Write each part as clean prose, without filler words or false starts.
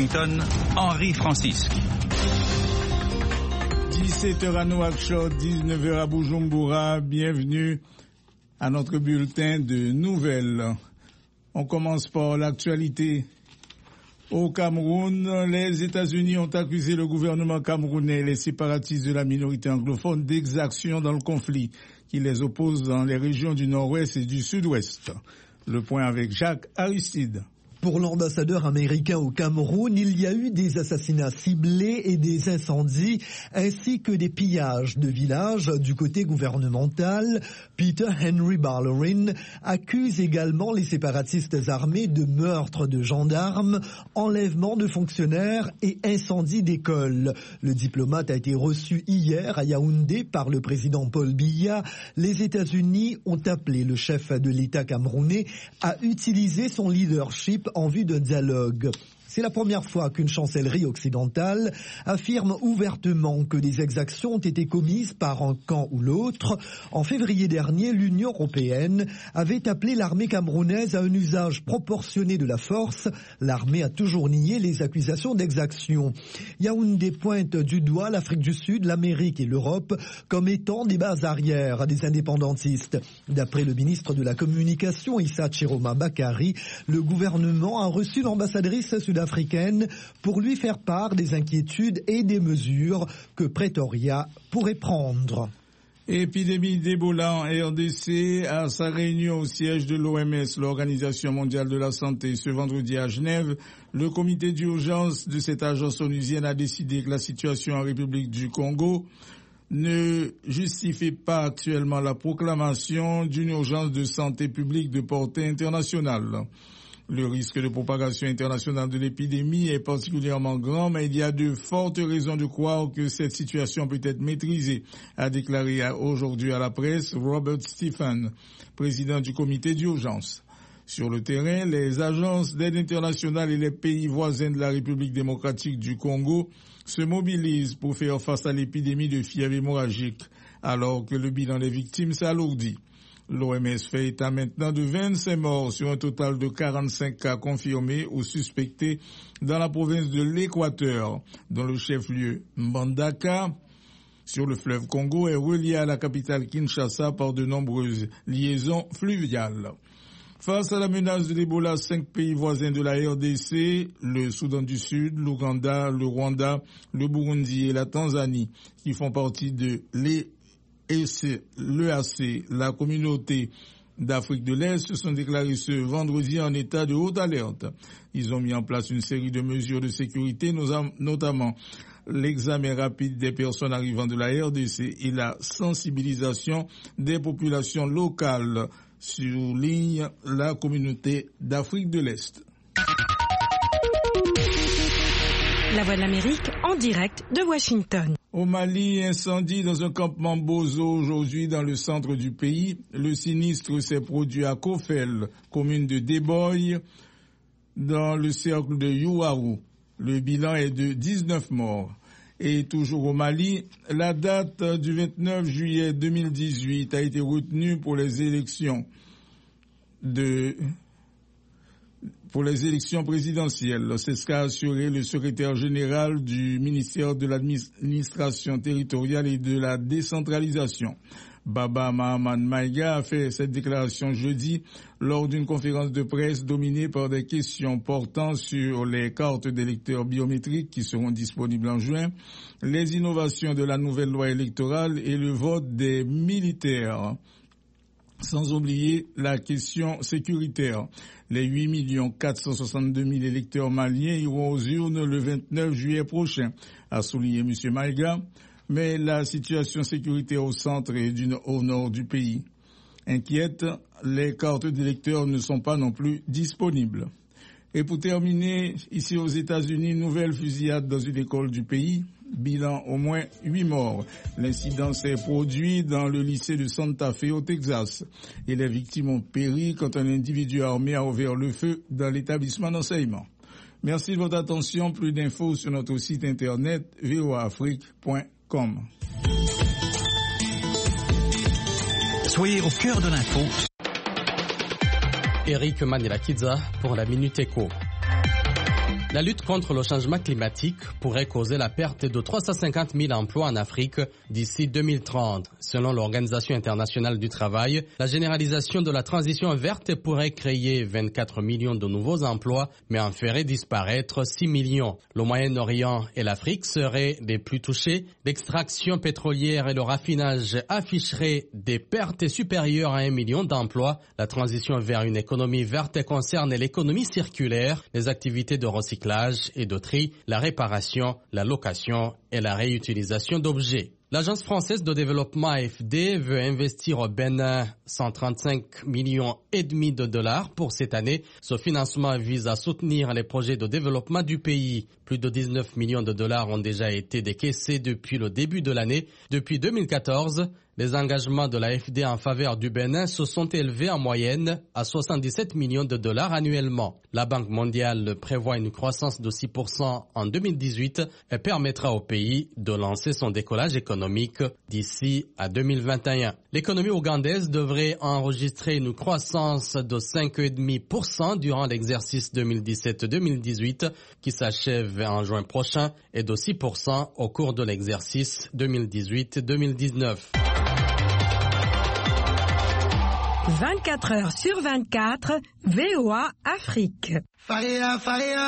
Washington, Henri Francisque. 17h à Nouakchott, 19h à Bujumbura. Bienvenue à notre bulletin de nouvelles. On commence par l'actualité. Au Cameroun, les États-Unis ont accusé le gouvernement camerounais et les séparatistes de la minorité anglophone d'exactions dans le conflit qui les oppose dans les régions du nord-ouest et du sud-ouest. Le point avec Jacques Aristide. Pour l'ambassadeur américain au Cameroun, il y a eu des assassinats ciblés et des incendies, ainsi que des pillages de villages du côté gouvernemental. Peter Henry Ballerin accuse également les séparatistes armés de meurtres de gendarmes, enlèvement de fonctionnaires et incendie d'écoles. Le diplomate a été reçu hier à Yaoundé par le président Paul Biya. Les États-Unis ont appelé le chef de l'État camerounais à utiliser son leadership en vue d'un dialogue. C'est la première fois qu'une chancellerie occidentale affirme ouvertement que des exactions ont été commises par un camp ou l'autre. En février dernier, l'Union européenne avait appelé l'armée camerounaise à un usage proportionné de la force. L'armée a toujours nié les accusations d'exaction. Yaoundé pointe du doigt l'Afrique du Sud, l'Amérique et l'Europe comme étant des bases arrières des indépendantistes. D'après le ministre de la Communication, Issa Chiroma Bakari, le gouvernement a reçu l'ambassadrice sud-africaine pour lui faire part des inquiétudes et des mesures que Pretoria pourrait prendre. Épidémie d'Ebola en RDC. À sa réunion au siège de l'OMS, l'Organisation mondiale de la santé, ce vendredi à Genève, le comité d'urgence de cette agence onusienne a décidé que la situation en République du Congo ne justifie pas actuellement la proclamation d'une urgence de santé publique de portée internationale. Le risque de propagation internationale de l'épidémie est particulièrement grand, mais il y a de fortes raisons de croire que cette situation peut être maîtrisée, a déclaré aujourd'hui à la presse Robert Stephen, président du comité d'urgence. Sur le terrain, les agences d'aide internationale et les pays voisins de la République démocratique du Congo se mobilisent pour faire face à l'épidémie de fièvre hémorragique, alors que le bilan des victimes s'alourdit. L'OMS fait état maintenant de 25 morts sur un total de 45 cas confirmés ou suspectés dans la province de l'Équateur, dont le chef-lieu Mbandaka, sur le fleuve Congo, est relié à la capitale Kinshasa par de nombreuses liaisons fluviales. Face à la menace de l'Ebola, 5 pays voisins de la RDC, le Soudan du Sud, l'Ouganda, le Rwanda, le Burundi et la Tanzanie, qui font partie de l'EAC, la communauté d'Afrique de l'Est, se sont déclarés ce vendredi en état de haute alerte. Ils ont mis en place une série de mesures de sécurité, notamment l'examen rapide des personnes arrivant de la RDC et la sensibilisation des populations locales, souligne la communauté d'Afrique de l'Est. La Voix de l'Amérique en direct de Washington. Au Mali, incendie dans un campement Bozo aujourd'hui dans le centre du pays. Le sinistre s'est produit à Kofel, commune de Deboy, dans le cercle de Youarou. Le bilan est de 19 morts. Et toujours au Mali, la date du 29 juillet 2018 a été retenue pour les élections présidentielles. C'est ce qu'a assuré le secrétaire général du ministère de l'administration territoriale et de la décentralisation. Baba Mahaman Maïga a fait cette déclaration jeudi lors d'une conférence de presse dominée par des questions portant sur les cartes d'électeurs biométriques qui seront disponibles en juin, les innovations de la nouvelle loi électorale et le vote des militaires. Sans oublier la question sécuritaire. Les 8 462 000 électeurs maliens iront aux urnes le 29 juillet prochain, a souligné M. Maïga, mais la situation sécuritaire au centre et au nord du pays inquiète. Les cartes d'électeurs ne sont pas non plus disponibles. Et pour terminer, ici aux États-Unis, nouvelle fusillade dans une école du pays. Bilan au moins 8 morts. L'incident s'est produit dans le lycée de Santa Fe au Texas. Et les victimes ont péri quand un individu armé a ouvert le feu dans l'établissement d'enseignement. Merci de votre attention. Plus d'infos sur notre site internet voaafrique.com. Soyez au cœur de l'info. Eric Manilakidza pour la Minute Éco. La lutte contre le changement climatique pourrait causer la perte de 350 000 emplois en Afrique d'ici 2030. Selon l'Organisation internationale du travail, la généralisation de la transition verte pourrait créer 24 millions de nouveaux emplois, mais en ferait disparaître 6 millions. Le Moyen-Orient et l'Afrique seraient les plus touchés. L'extraction pétrolière et le raffinage afficheraient des pertes supérieures à 1 million d'emplois. La transition vers une économie verte concerne l'économie circulaire, les activités de recyclage et de tri, la réparation, la location et la réutilisation d'objets. L'Agence française de développement AFD veut investir au Bénin 135 millions et demi de dollars pour cette année. Ce financement vise à soutenir les projets de développement du pays. Plus de 19 millions de dollars ont déjà été décaissés depuis le début de l'année. Depuis 2014, les engagements de l'AFD en faveur du Bénin se sont élevés en moyenne à 77 millions de dollars annuellement. La Banque mondiale prévoit une croissance de 6% en 2018 et permettra au pays de lancer son décollage économique d'ici à 2021. L'économie ougandaise devrait enregistrer une croissance de 5,5% durant l'exercice 2017-2018 qui s'achève en juin prochain et de 6% au cours de l'exercice 2018-2019. 24 heures sur 24, VOA Afrique. Fire, fire.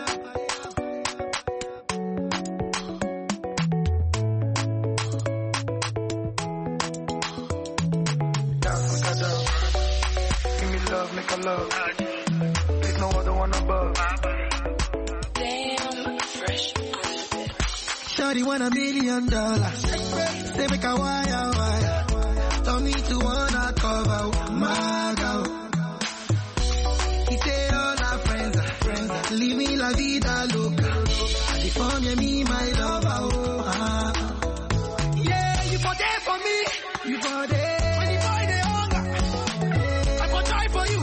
Give me love, make a love. There's no other one above. Damn, fresh on the bed. Shawty want $1 million. Say make a wire. Tell me to wanna cover my girl. He say all our friends are friends. Leave me la vida loca. They form me my lover. Oh, yeah, you for there for me. You for there. When the boy they hunger, I go try for you.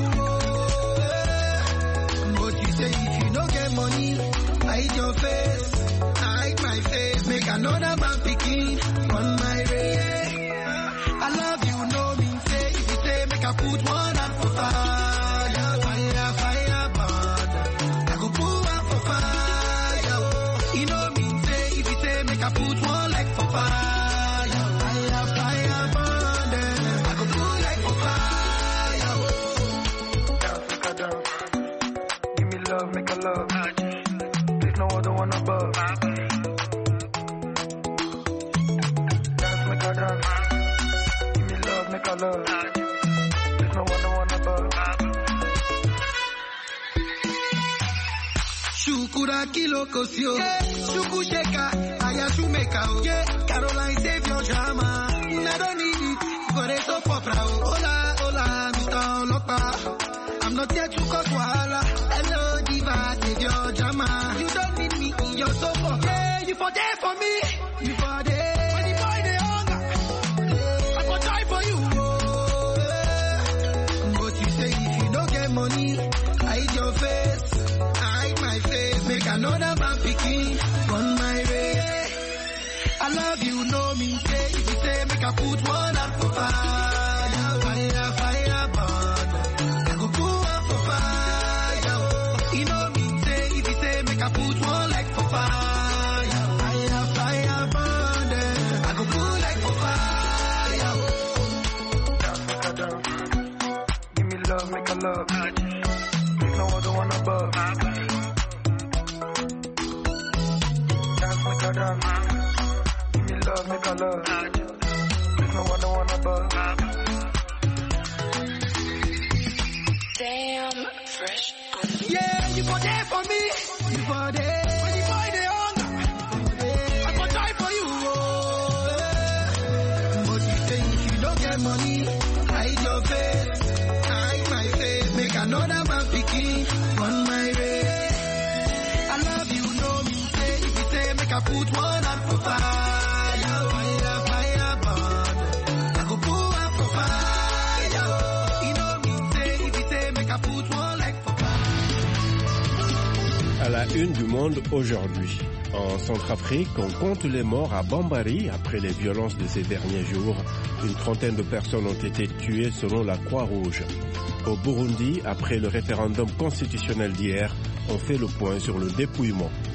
But you say if you don't get money, hide your face. Hide my face. Make another man picking on my way. I love you, no mean say. If you say make I put one hand for fire, fire, fire, burn. I go put one for fire. You know mean say. If you say make I put one leg for fire, fire, fire, burn. I go put leg for fire. Dance, make a dance. Give me love, make a love. There's no other one above. Dance, make a dance. Make a love. There's no one above. Shukura kilo kosio. Shuku sheka. Aya shumeka. Caroline save your drama. I don't need it. Got it so for proud. Hola, hola, Mr. Olopa. I'm not here to cause wahala. Hello, diva, save your drama. You don't need me in your sofa. Yeah, you for there for me. You for there. Money, hide your face, hide my face, make another man picking on my way. I love you, no mean say, if you say make I put one hand for fire, fire, fire, burn. I go put one for fire. You know mean say, if you say make I put one leg for fire, fire, fire, burn. I go put leg for fire. Dance, make a dance. Give me love, make a love. There's no other one above. Dance, make a dance. Give me love, make a love. There's no other one above. Damn, fresh on the bed. Yeah, you for there for me. You for there. When the boy they hunger, I go die for you. But you say if you don't get money, hide your face. Make another man picking on my way. I love you, no me say. If you say make I put one hand for fire, fire, fire, burn. I go put one for fire. You know me say. If you say make I put one leg for fire. À la une du Monde aujourd'hui. En Centrafrique, on compte les morts à Bambari après les violences de ces derniers jours. Une trentaine de personnes ont été tuées selon la Croix-Rouge. Au Burundi, après le référendum constitutionnel d'hier, On fait le point sur le dépouillement.